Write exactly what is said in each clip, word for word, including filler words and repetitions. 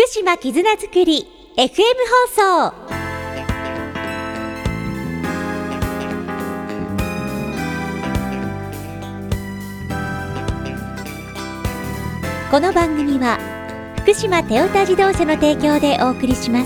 島絆づくり エフエム 放送。この番組は福島テオタ自動車の提供でお送りします。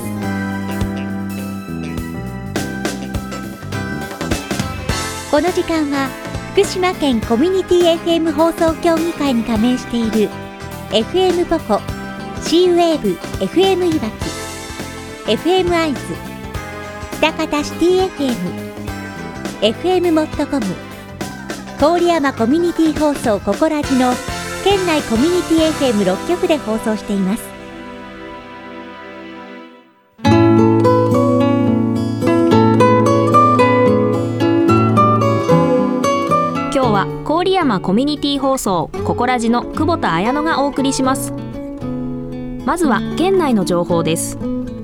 この時間は福島県コミュニティ エフエム 放送協議会に加盟している エフエム ポコ、シーウェーブ エフエム いわき、エフエム アイズ、喜多方シティ エフエム、エフエム モットコム、郡山コミュニティ放送ココラジの県内コミュニティ エフエムろっ 局で放送しています。 今日は郡山コミュニティ放送ココラジの久保田彩乃がお送りします。まずは県内の情報です。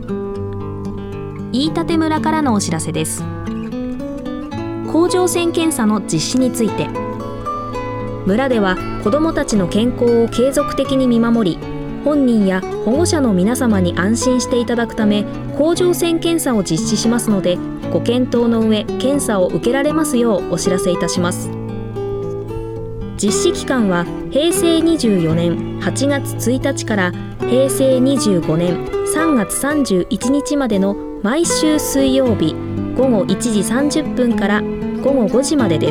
飯舘村からのお知らせです。甲状腺検査の実施について、村では子どもたちの健康を継続的に見守り、本人や保護者の皆様に安心していただくため甲状腺検査を実施しますので、ご検討の上検査を受けられますようお知らせいたします。実施期間はへいせいにじゅうよねんはちがつついたちからへいせいにじゅうごねんさんがつさんじゅういちにちまでの毎週水曜日ごごいちじさんじゅっぷんからごごごじまでです。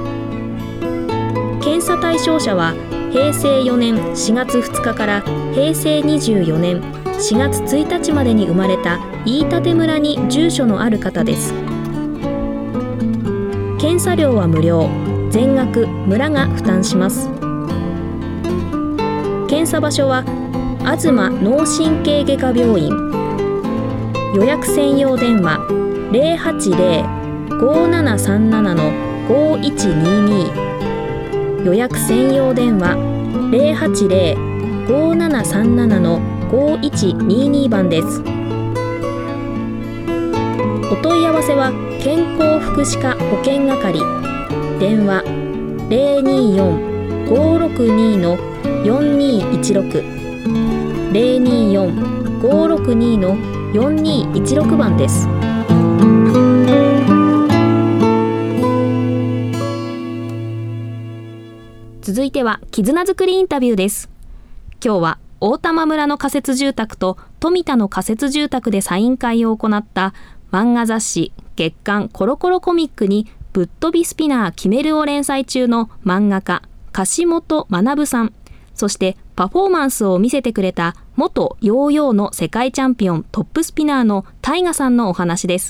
検査対象者はへいせいよねんしがつふつかからへいせいにじゅうよねんしがつついたちまでに生まれた飯舘村に住所のある方です。検査料は無料、全額村が負担します。検査場所は東脳神経外科病院。予約専用電話 ゼロはちゼロ ごーななさんなな ごーいちにーにー、予約専用電話 ゼロはちゼロ ごーななさんなな ごーいちにーにー 番です。お問い合わせは健康福祉課保健係、電話 ゼロにーよん ごーろくにー よんにーいちろく ゼロにーよん ごーろくにー よんにーいちろく 番です。続いては絆づくりインタビューです。今日は大玉村の仮設住宅と富田の仮設住宅でサイン会を行った漫画雑誌月刊コロコロコミックにぶっ飛びスピナーキメルを連載中の漫画家樫本学さん、そしてパフォーマンスを見せてくれた元ヨーヨーの世界チャンピオントップスピナーのタイガさんのお話です。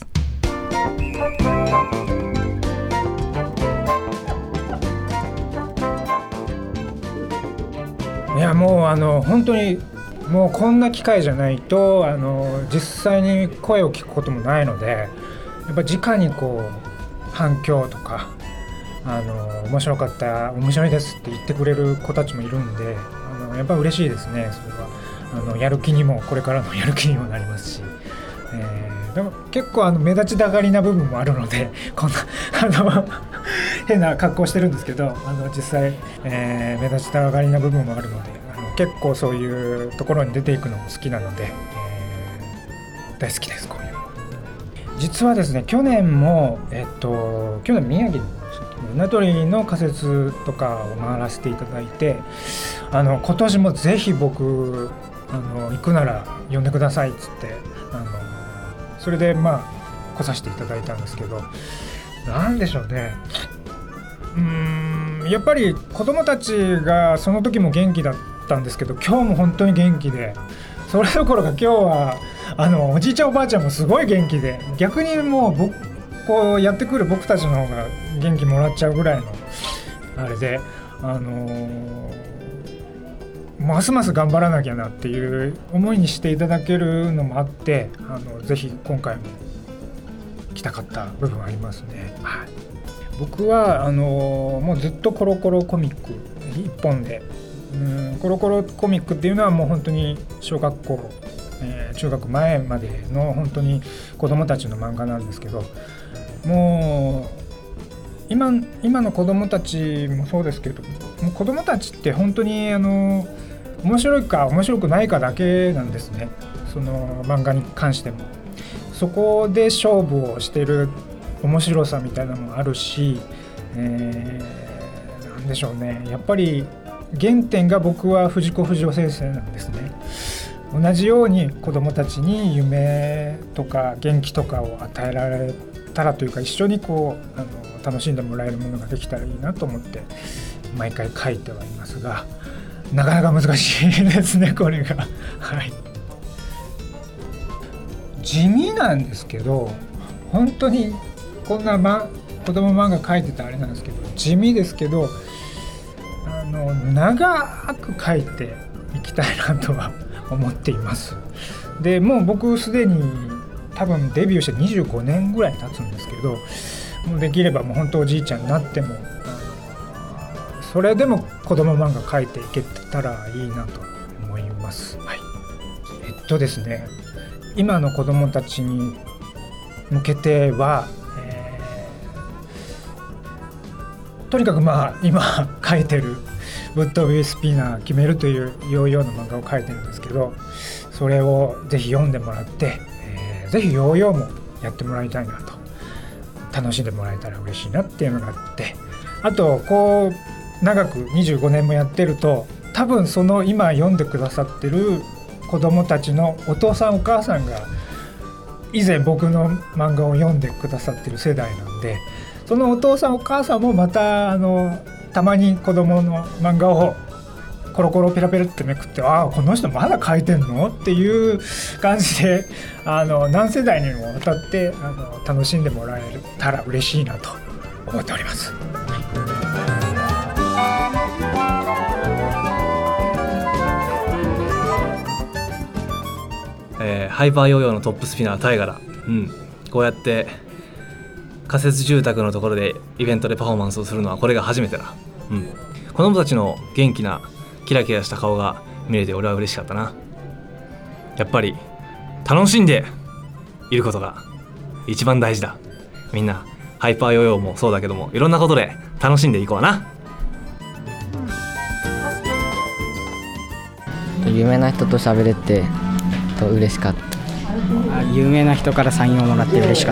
いやもうあの本当にもうこんな機会じゃないとあの実際に声を聞くこともないので、やっぱ直にこう反響とかあの面白かった、面白いですって言ってくれる子たちもいるんで、あのやっぱ嬉しいですね。それはあのやる気にも、これからのやる気にもなりますし、えー、でも結構あの目立ちたがりな部分もあるので、こんなあの変な格好してるんですけど、あの実際、えー、目立ちたがりな部分もあるので、あの結構そういうところに出ていくのも好きなので、えー、大好きです。こういうの実はですね、去年も、えっと、去年宮城に名取の仮設とかを回らせていただいて、あの今年もぜひ僕あの行くなら呼んでくださいっつって、あのそれでまあ来させていただいたんですけど、なんでしょうね、うーんやっぱり子どもたちがその時も元気だったんですけど、今日も本当に元気で、それどころか今日はあのおじいちゃんおばあちゃんもすごい元気で、逆にもう僕こうやってくる僕たちの方が元気もらっちゃうぐらいのあれで、あのー、ますます頑張らなきゃなっていう思いにしていただけるのもあって、あのぜひ今回も来たかった部分ありますね。はい、僕はあのー、もうずっとコロコロコミック一本で、うんコロコロコミックっていうのはもう本当に小学校、えー、中学前までの本当に子どもたちの漫画なんですけど、もう 今, 今の子どもたちもそうですけど、もう子どもたちって本当にあの面白いか面白くないかだけなんですね。その漫画に関してもそこで勝負をしてる面白さみたいなのもあるし、えー、なんでしょうね、やっぱり原点が僕は藤子不二雄先生なんですね。同じように子どもたちに夢とか元気とかを与えられたらというか、一緒にこうあの楽しんでもらえるものができたらいいなと思って毎回書いてはいますが、なかなか難しいですねこれがはい。地味なんですけど、本当にこんな、ま、子供漫画描いてたあれなんですけど、地味ですけどあの長く描いていきたいなとは思っています。でもう僕すでに多分デビューしてにじゅうごねんぐらい経つんですけど、もうできればもう本当おじいちゃんになってもそれでも子供漫画描いていけたらいいなと思います、はい。えっとですね今の子どもたちに向けては、えー、とにかくまあ今描いてるウッドビースピナー決めるというヨーヨーの漫画を描いてるんですけど、それをぜひ読んでもらって、えー、ぜひヨーヨーもやってもらいたいなと、楽しんでもらえたら嬉しいなっていうのがあって、あとこう長くにじゅうごねんもやってると多分その今読んでくださってる子どもたちのお父さんお母さんが以前僕の漫画を読んでくださってる世代なんで、そのお父さんお母さんもまたあのたまに子どもの漫画をコロコロペラペラってめくって、ああこの人まだ描いてんのっていう感じであの何世代にもわたってあの楽しんでもらえたら嬉しいなと思っております。 えー、ハイパーヨーヨーのトップスピナータイガラ、うん、こうやって仮設住宅のところでイベントでパフォーマンスをするのはこれが初めてだ、うん、子供たちの元気なキラキラした顔が見れて俺は嬉しかったな。やっぱり楽しんでいることが一番大事だ。みんなハイパーヨーヨーもそうだけども、いろんなことで楽しんでいこうな。 有名な人と喋れてと嬉しかった。 有名な人からサインをもらって嬉しかった。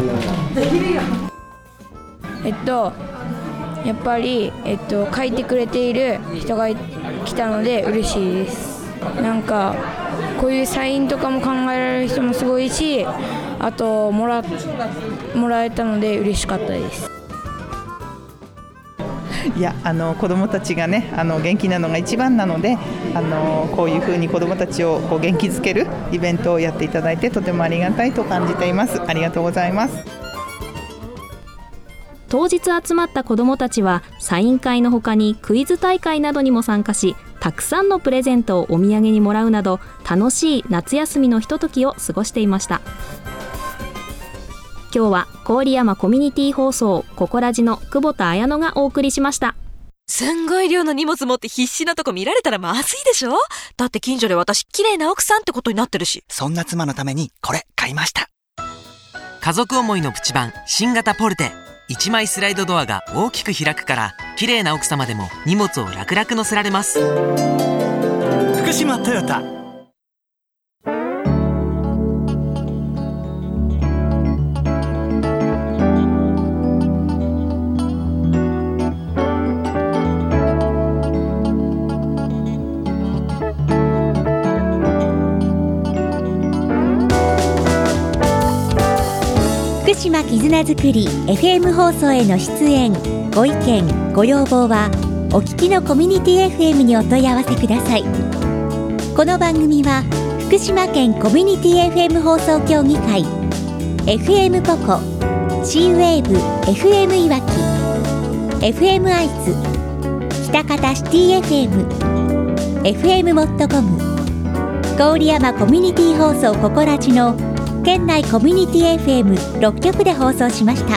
えっとやっぱり、えっと、書いてくれている人が来たので嬉しいです。なんかこういうサインとかも考えられる人もすごいし、あともら、もらえたので嬉しかったです。 いやあの子どもたちがねあの元気なのが一番なので、あのこういうふうに子どもたちをこう元気づけるイベントをやっていただいてとてもありがたいと感じています。ありがとうございます。 当日集まった子どもたちはサイン会の他にクイズ大会などにも参加し、たくさんのプレゼントをお土産にもらうなど楽しい夏休みのひとときを過ごしていました。今日は郡山コミュニティ放送ココラジの久保田彩乃がお送りしました。 すんごい量の荷物持って必死なとこ見られたらまずいでしょ。だって近所で私綺麗な奥さんってことになってるし。 そんな妻のためにこれ買いました。 家族思いのプチ版新型ポルテ、いちまいスライドドアが大きく開くから綺麗な奥様でも荷物を楽々乗せられます。 福島トヨタ。 福島絆づくり エフエム 放送への出演ご意見ご要望はお聞きのコミュニティ エフエム にお問い合わせください。この番組は福島県コミュニティ エフエム 放送協議会 エフエム ポコ C ウェーブ エフエム いわき エフエム アイズ喜多方シティ エフエム エフエム モットコム 郡山コミュニティ放送ココラジの県内コミュニティ エフエムろっきょくで放送しました。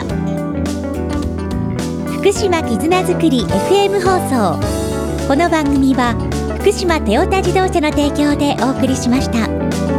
福島絆づくり エフエム 放送。この番組は福島トヨタ自動車の提供でお送りしました。